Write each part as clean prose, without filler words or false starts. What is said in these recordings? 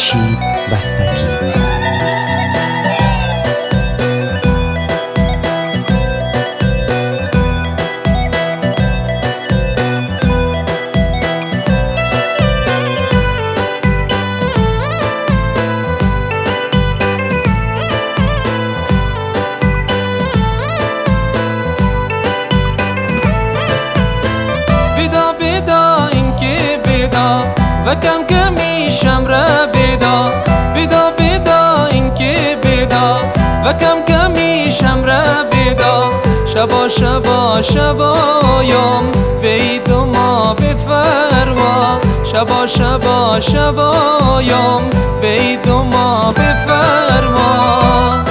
خورشید بستگی. و کم کمی شمره بیدا بیدا بیدا اینکه بیدا و کم کمی شمره بیدا شبا شبا شبایم بید و ما بفرما شبا شبا شبایم بید و ما بفرما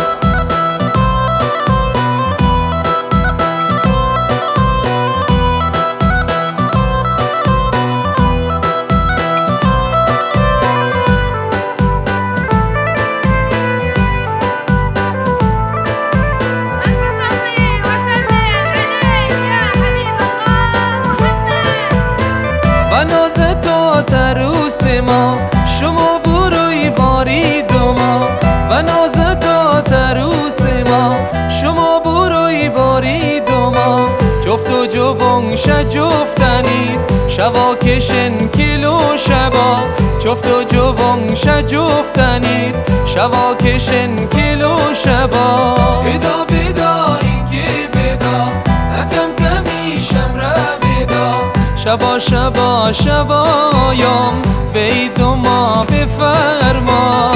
تروس ما شما بروی بارید ما و ناز تا تروس ما شما بروی بارید ما جفت و جوون جفتنید شبا کشن کلو شبا جفت و جوون جفتنید شبا کشن کلو شبا بیدا بیدا اینکه بیدا نکم کمی شمره بیدا شبا شبا شبایم بید و ما بفرما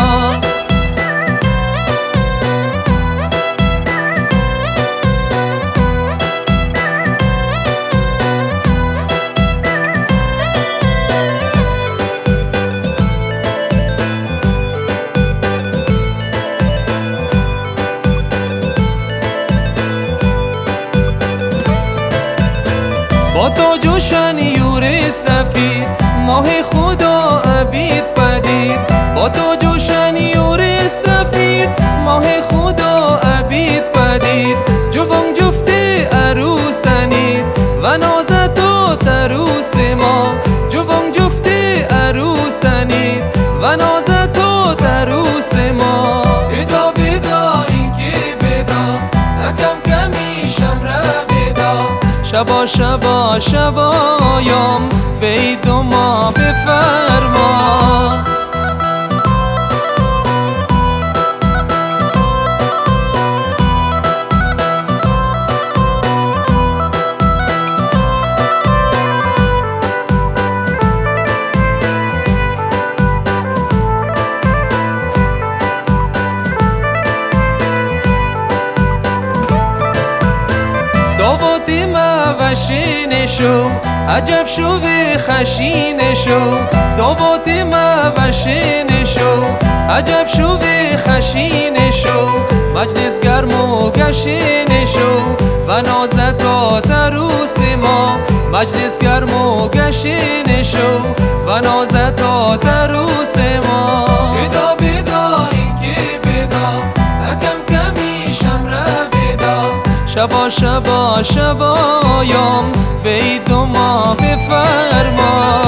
با تاج و شنیور سفید ماه خدا عبید پدید با تاج و شنیور سفید ماه خدا عبید پدید جوان جفت عروسنید و نازت و تروس ما جوان جفت عروسنید و نازت و تروس ما بیدا بیدا اینکه بیدا نکم کمی شمره شبا شبا شبایم بید و ما بفرما وشین شو عجب شو به خشین شو دعوت ما وشین شو عجب شو به خشین شو مجلس گرم و گشین شو و نازت تا تروس ما مجلس گرم و گشین شو و نازت تا تروس ما بیدا بیدا اینکه بیدا نکم کمی شمره بیدا شبا شبا شبایم بید و ما بفرما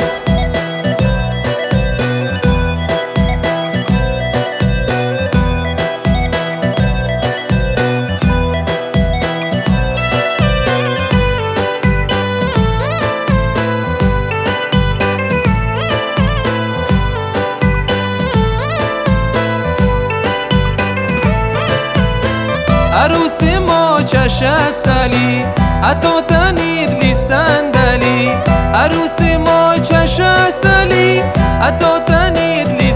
عروس ما چش اصلی عطا تنید لی صندلی عروس ما چش اصلی عطا تنید لی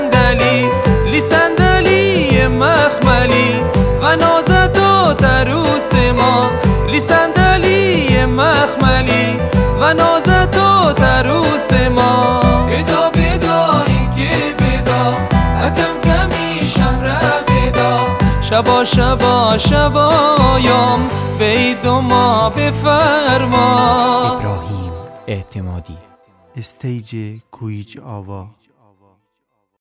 صندلی مخملی و نازت و تروس ما لی صندلی مخملی و نازت و تروس ما بیدا بیدا اینکه بیدا نکم کمی شمره بیدا شبا شبا شبایم بید و ما بفرما ابراهیم اعتمادی استیج کویج آوا